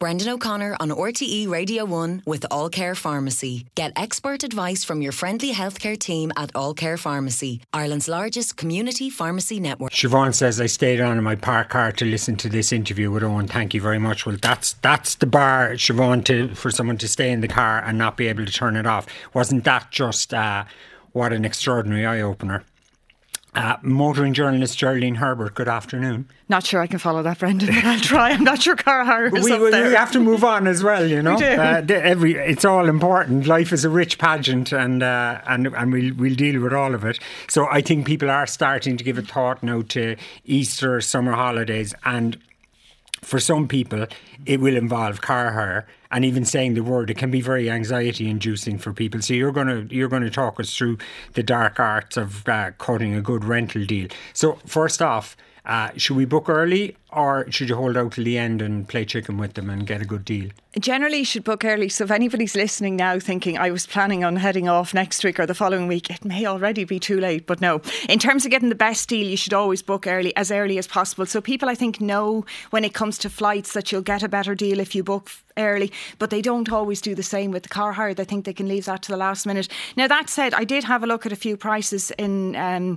Brendan O'Connor on RTE Radio 1 with All Care Pharmacy. Get expert advice from your friendly healthcare team at All Care Pharmacy, Ireland's largest community pharmacy network. Siobhan says, I stayed on in my park car to listen to this interview with Owen. Thank you very much. Well, that's the bar, Siobhan, for someone to stay in the car and not be able to turn it off. Wasn't that just what an extraordinary eye-opener? Motoring journalist Geraldine Herbert, good afternoon. Not sure I can follow that, Brendan, but I'll try. I'm not sure car hire is up there. We have to move on as well, you know. We do. It's all important. Life is a rich pageant, and we'll deal with all of it. So I think people are starting to give a thought now to Easter, summer holidays, and for some people it will involve car hire. And even saying the word, it can be very anxiety inducing for people. So you're going to talk us through the dark arts of cutting a good rental deal. So first off, should we book early, or should you hold out till the end and play chicken with them and get a good deal? Generally, you should book early. So if anybody's listening now thinking, I was planning on heading off next week or the following week, it may already be too late. But no, in terms of getting the best deal, you should always book early as possible. So people, I think, know when it comes to flights that you'll get a better deal if you book early, but they don't always do the same with the car hire. They think they can leave that to the last minute. Now, that said, I did have a look at a few prices in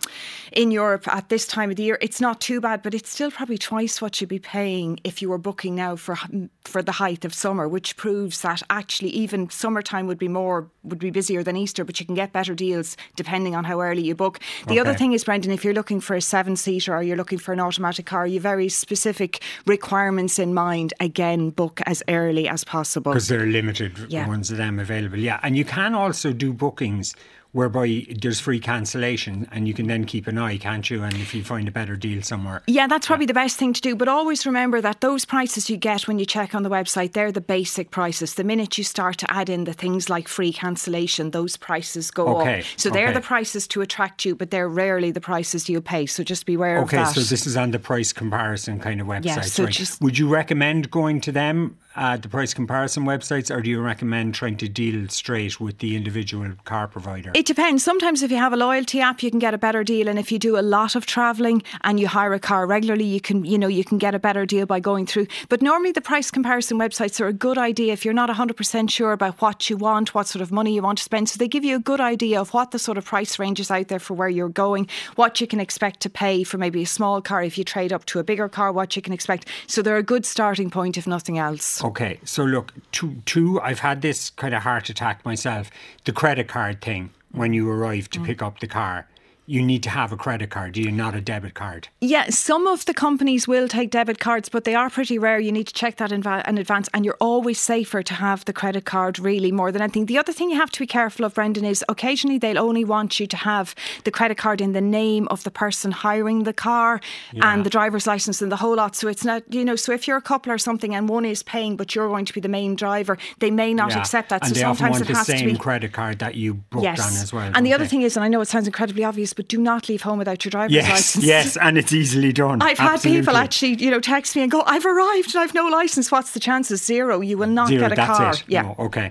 Europe at this time of the year. It's not too bad, but it's still probably twice what you'd be paying if you were booking now for the height of summer, which proves that actually even summertime would be busier than Easter, but you can get better deals depending on how early you book. The other thing is, Brendan, if you're looking for a 7-seater or you're looking for an automatic car, you have very specific requirements in mind. Again, book as early as possible, because there are limited ones of them available. Yeah, and you can also do bookings whereby there's free cancellation, and you can then keep an eye, can't you? And if you find a better deal somewhere. Yeah, that's probably the best thing to do. But always remember that those prices you get when you check on the website, they're the basic prices. The minute you start to add in the things like free cancellation, those prices go up. So they're the prices to attract you, but they're rarely the prices you pay. So just beware of that. Okay, so this is on the price comparison kind of websites. Yeah, so right? Would you recommend going to them, the price comparison websites, or do you recommend trying to deal straight with the individual car provider? It depends. Sometimes if you have a loyalty app, you can get a better deal, and if you do a lot of travelling and you hire a car regularly, you can get a better deal by going through. But normally the price comparison websites are a good idea if you're not 100% sure about what you want, what sort of money you want to spend. So they give you a good idea of what the sort of price range is out there for where you're going, what you can expect to pay for maybe a small car if you trade up to a bigger car, what you can expect. So they're a good starting point if nothing else. Okay, so look, two, I've had this kind of heart attack myself. The credit card thing, when you arrive to pick up the car, you need to have a credit card, do you, not a debit card? Yeah, some of the companies will take debit cards, but they are pretty rare. You need to check that in advance, and you're always safer to have the credit card, really, more than anything. The other thing you have to be careful of, Brendan, is occasionally they'll only want you to have the credit card in the name of the person hiring the car and the driver's licence and the whole lot. So it's not, so if you're a couple or something and one is paying but you're going to be the main driver, they may not accept that. And so they sometimes often want it has the same to be credit card that you booked on as well. And the other thing is, and I know it sounds incredibly obvious, but do not leave home without your driver's licence. Yes, and it's easily done. I've had people actually, text me and go, I've arrived and I've no licence. What's the chances? Zero. You will not get a car. That's it. Yeah. No, okay.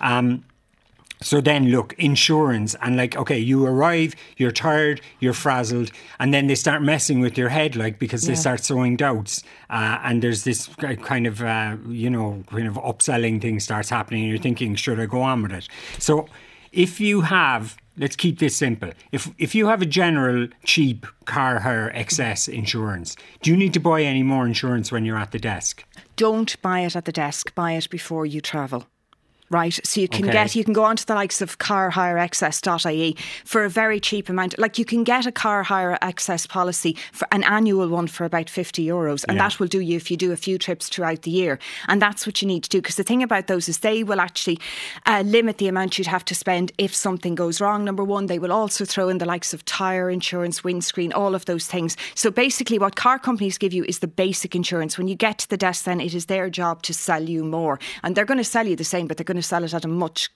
So then, look, insurance, and you arrive, you're tired, you're frazzled, and then they start messing with your head, because they start sowing doubts, and there's this kind of upselling thing starts happening, and you're thinking, should I go on with it? So if you have, let's keep this simple. If you have a general cheap car hire excess insurance, do you need to buy any more insurance when you're at the desk? Don't buy it at the desk. Buy it before you travel. Right, so you can go onto the likes of carhireexcess.ie for a very cheap amount. You can get a car hire excess policy for an annual one for about €50, and that will do you if you do a few trips throughout the year. And that's what you need to do, because the thing about those is they will actually limit the amount you'd have to spend if something goes wrong. Number one, they will also throw in the likes of tyre insurance, windscreen, all of those things. So basically what car companies give you is the basic insurance. When you get to the desk, then it is their job to sell you more, and they're going to sell you the same, but they're going going to sell it at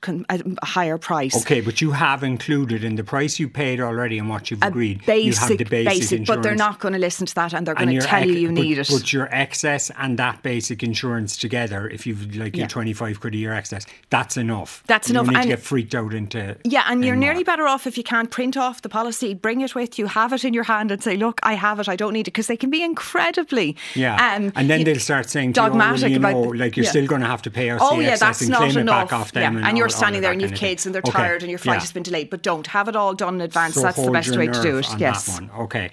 a higher price. Okay, but you have included in the price you paid already and what you've agreed, you have the basic insurance. But they're not going to listen to that, and they're going to tell you need it. But your excess and that basic insurance together, if you've your 25 quid a year excess, that's enough. That's enough. You don't need to get freaked out into. Yeah, and you're anymore. nearly better off if you can't print off the policy, bring it with you, have it in your hand, and say, "Look, I have it. I don't need it," because they can be incredibly and then they'll start saying dogmatic to you, about you're still going to have to pay us the excess that's and not claim enough. it back off them. And you're standing there and you've kids and they're tired and your flight has been delayed. But don't have it all done in advance. So that's the best way to do it. Yes. That one. Okay.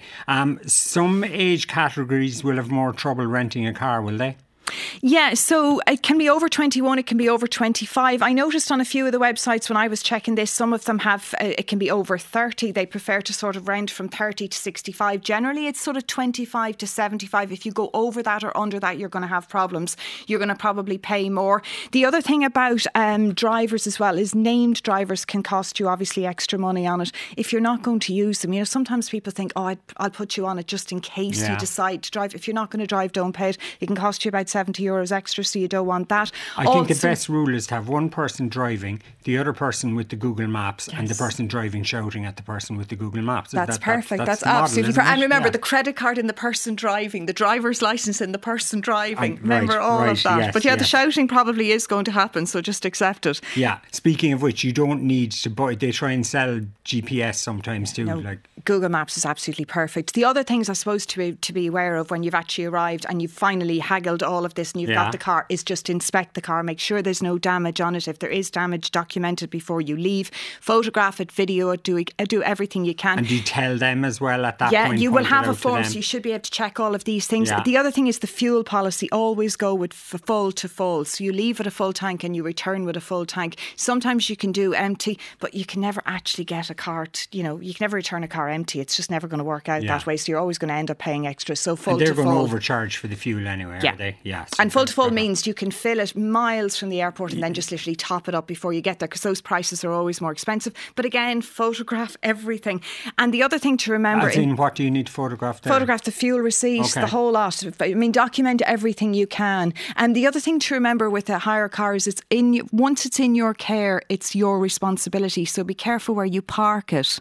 Some age categories will have more trouble renting a car, will they? Yeah, so it can be over 21, it can be over 25. I noticed on a few of the websites when I was checking this, some of them have, it can be over 30. They prefer to sort of rent from 30 to 65. Generally, it's sort of 25 to 75. If you go over that or under that, you're going to have problems. You're going to probably pay more. The other thing about drivers as well is named drivers can cost you obviously extra money on it. If you're not going to use them, sometimes people think, I'll put you on it just in case you decide to drive. If you're not going to drive, don't pay it. It can cost you about €70 extra, so you don't want that. I think the best rule is to have one person driving, the other person with the Google Maps, and the person driving shouting at the person with the Google Maps. That's perfect. That's absolutely perfect. And remember, the credit card in the person driving, the driver's licence in the person driving. Remember all of that. Yes, but the shouting probably is going to happen, so just accept it. Yeah. Speaking of which, you don't need to buy. They try and sell GPS sometimes too. No, Google Maps is absolutely perfect. The other things I suppose to be aware of when you've actually arrived and you've finally haggled all of this and you've got the car is just inspect the car, make sure there's no damage on it. If there is damage, document it before you leave, photograph it, video it, do everything you can. And do you tell them as well at that point? Yeah, you will have a form, so you should be able to check all of these things. The other thing is the fuel policy. Always go with full to full. So you leave with a full tank and you return with a full tank. Sometimes you can do empty, but you can never actually get a car, you can never return a car empty. It's just never going to work out that way. So you're always going to end up paying extra. So full to full. And they're going to overcharge for the fuel anyway, are they? Yeah. And full to full means you can fill it miles from the airport and then just literally top it up before you get there, because those prices are always more expensive. But again, photograph everything. And the other thing to remember... As in, what do you need to photograph there? Photograph the fuel receipt, the whole lot. I mean, document everything you can. And the other thing to remember with a hire car is once it's in your care, it's your responsibility. So be careful where you park it.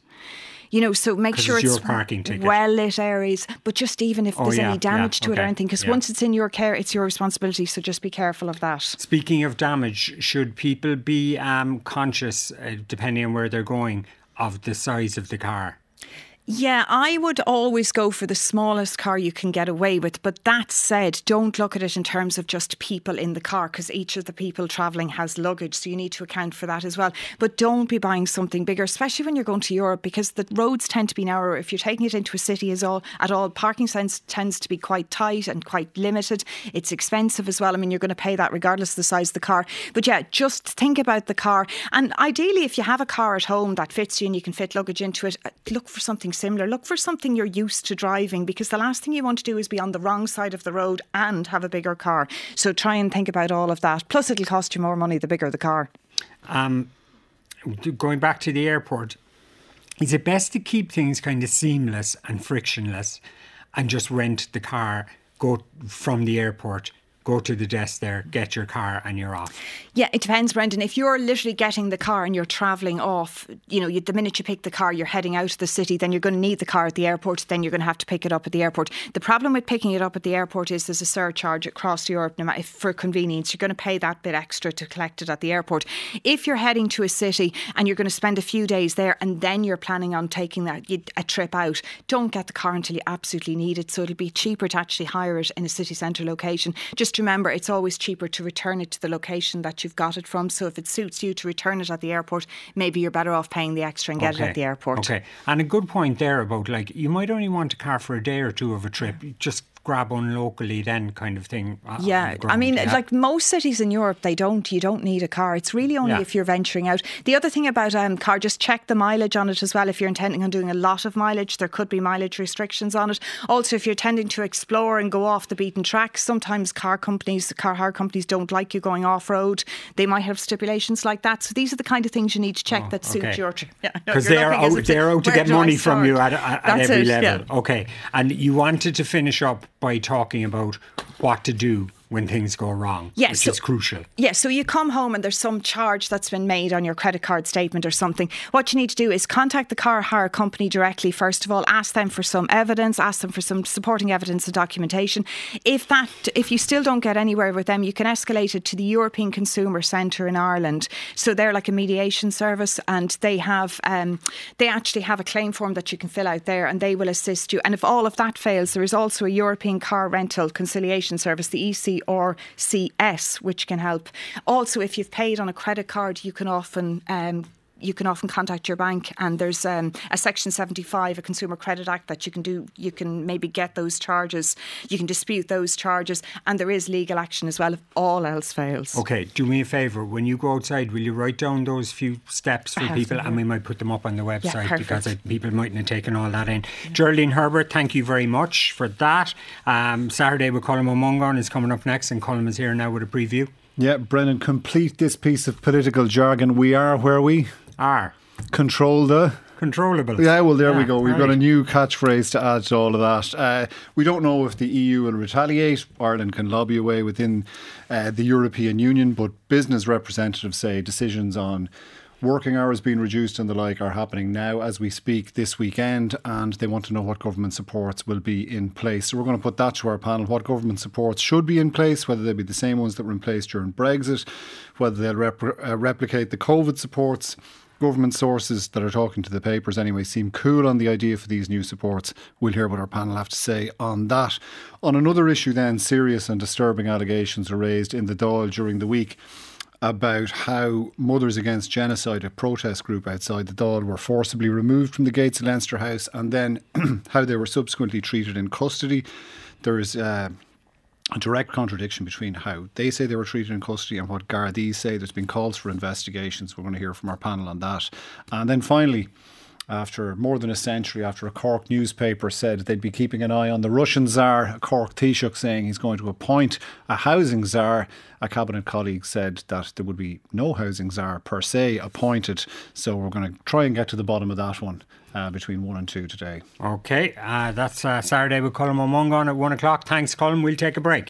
So make sure it's well-lit areas, but just even if there's any damage to it or anything, because once it's in your care, it's your responsibility, so just be careful of that. Speaking of damage, should people be conscious, depending on where they're going, of the size of the car? Yeah, I would always go for the smallest car you can get away with. But that said, don't look at it in terms of just people in the car, because each of the people travelling has luggage. So you need to account for that as well. But don't be buying something bigger, especially when you're going to Europe, because the roads tend to be narrower. If you're taking it into a city at all, parking tends to be quite tight and quite limited. It's expensive as well. I mean, you're going to pay that regardless of the size of the car. But yeah, just think about the car. And ideally, if you have a car at home that fits you and you can fit luggage into it, look for something similar. Look for something you're used to driving, because the last thing you want to do is be on the wrong side of the road and have a bigger car. So try and think about all of that. Plus it'll cost you more money the bigger the car. Going back to the airport, is it best to keep things kind of seamless and frictionless and just rent the car, go from the airport, go to the desk there, get your car and you're off? Yeah, it depends, Brendan. If you're literally getting the car and you're travelling off, the minute you pick the car, you're heading out of the city, then you're going to need the car at the airport, then you're going to have to pick it up at the airport. The problem with picking it up at the airport is there's a surcharge across Europe for convenience. You're going to pay that bit extra to collect it at the airport. If you're heading to a city and you're going to spend a few days there and then you're planning on taking a trip out, don't get the car until you absolutely need it. So it'll be cheaper to actually hire it in a city centre location. Just remember, it's always cheaper to return it to the location that you've got it from. So if it suits you to return it at the airport, maybe you're better off paying the extra and get it at the airport. Okay. And a good point there about, you might only want a car for a day or two of a trip. Just grab one locally then, kind of thing. Yeah, I mean, like most cities in Europe, you don't need a car. It's really only if you're venturing out. The other thing about car, just check the mileage on it as well. If you're intending on doing a lot of mileage, there could be mileage restrictions on it. Also, if you're tending to explore and go off the beaten track, sometimes car hire companies don't like you going off-road. They might have stipulations like that. So these are the kind of things you need to check that suit your trip. Because they're out to get money from you at every level. Yeah. Okay. And you wanted to finish up by talking about what to do when things go wrong, which is crucial. Yeah, so you come home and there's some charge that's been made on your credit card statement or something. What you need to do is contact the car hire company directly. First of all, ask them for some evidence, ask them for some supporting evidence and documentation. If you still don't get anywhere with them, you can escalate it to the European Consumer Centre in Ireland. So they're like a mediation service, and they actually have a claim form that you can fill out there, and they will assist you. And if all of that fails, there is also a European Car Rental Conciliation Service, the ECRCS, which can help. Also, if you've paid on a credit card, you can often contact your bank, and there's a Section 75, a Consumer Credit Act, that you can do. You can maybe get those charges, you can dispute those charges, and there is legal action as well if all else fails. Okay, do me a favour, when you go outside, will you write down those few steps for people, and we might put them up on the website, because people mightn't have taken all that in. Geraldine Herbert, thank you very much for that. Saturday with Colm Ó Mongáin is coming up next, and Colm is here now with a preview. Yeah, Brennan, complete this piece of political jargon. We are where we are. Control the controllable. Yeah, well, there we go. We've got a new catchphrase to add to all of that. We don't know if the EU will retaliate. Ireland can lobby away within the European Union, but business representatives say decisions on working hours being reduced and the like are happening now as we speak this weekend, and they want to know what government supports will be in place. So we're going to put that to our panel. What government supports should be in place, whether they be the same ones that were in place during Brexit, whether they'll replicate the COVID supports. Government sources that are talking to the papers anyway seem cool on the idea for these new supports. We'll hear what our panel have to say on that. On another issue then, serious and disturbing allegations were raised in the Dáil during the week about how Mothers Against Genocide, a protest group outside the Dáil, were forcibly removed from the gates of Leinster House, and then how they were subsequently treated in custody. There is a direct contradiction between how they say they were treated in custody and what Gardaí say. There's been calls for investigations. We're going to hear from our panel on that. And then finally, after more than a century, after a Cork newspaper said they'd be keeping an eye on the Russian Tsar, Cork Taoiseach saying he's going to appoint a housing Tsar, a cabinet colleague said that there would be no housing Tsar per se appointed. So we're going to try and get to the bottom of that one between 1 and 2 today. OK, that's Saturday with Colm Ó Mongáin at 1 o'clock. Thanks, Colm. We'll take a break.